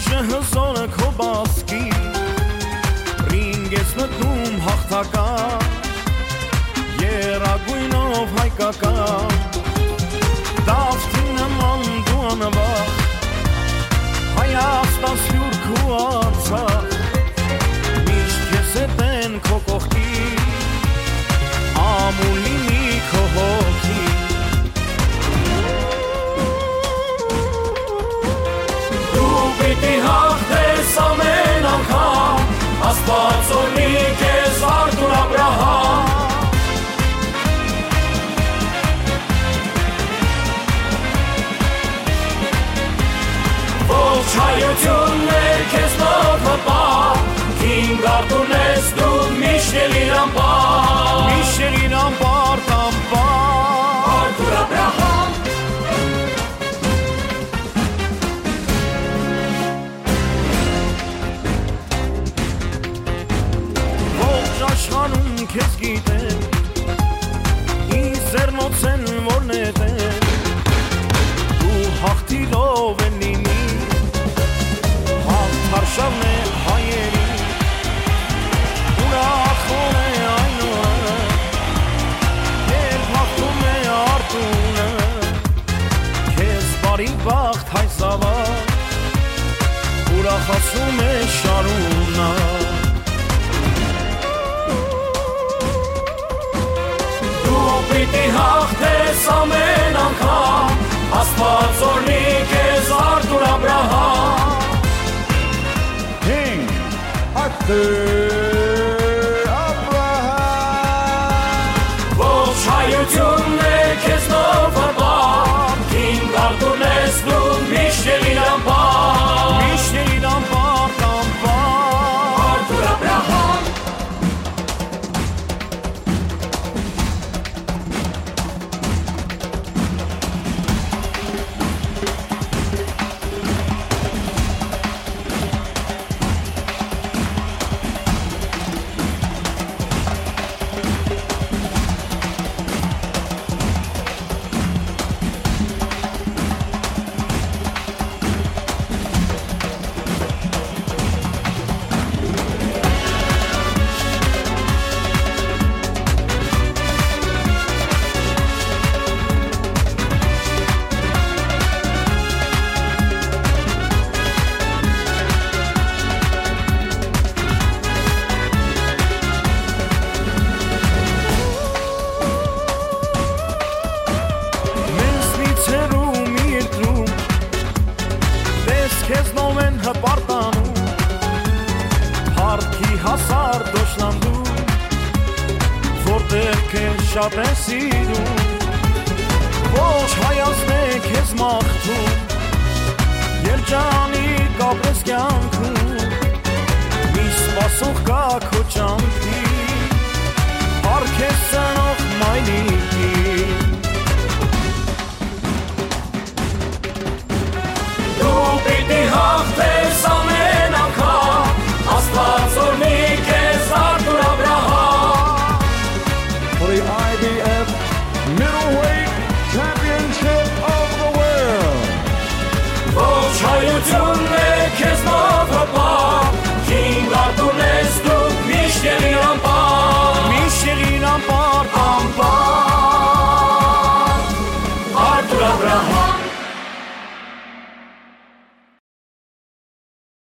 ուժը հզորը քո բասկի Ռինգ ես մտնում հաղթական Երագույնով հայկական Դավթի նման դու անվախ Հայաստան սյուրք ու Արցախ Միշտ ես հետ են քո կողքի Ամուլինի քո հոգի Դու պիտի հաղթես ամեն անգամ Աստված օրհնի քեզ Արտուր Աբրահամ Ողջ հայությունն է քեզ նոր հպար Կինգ Արտուրն ես դու միշտ իրամբար Միշտ իրամբար տամբար Արտուր Աբրահամ Ողջ աշխարհում քեզ գիտեն Ինձ ձեռնոց են որ նետեն Դու հաղթիրով են լինի Հարշավն է հայերի Ուրախոն է այն օրը Երբ հաղթում է Արտուրը Քեզ բարի բախտ հայ զավակ Ուրախացում է շարունակ Դու պիտի հաղթես ամեն անգամ Աստված օրհնի քեզ Արտուր Աբրահամ Արտուր Աբրահամ Ողջ հայությունն է քեզ նոր հպար Կինգ Արտուրն ես դու միշտ իրամբար Միշտ իրամբար տամբար Արտուր Աբրահամ Շատ է սիրում Ողջ հայազն է քեզ մաղթում Երջանիկ ապրես կյանքում Մի սպասող կա քո ճան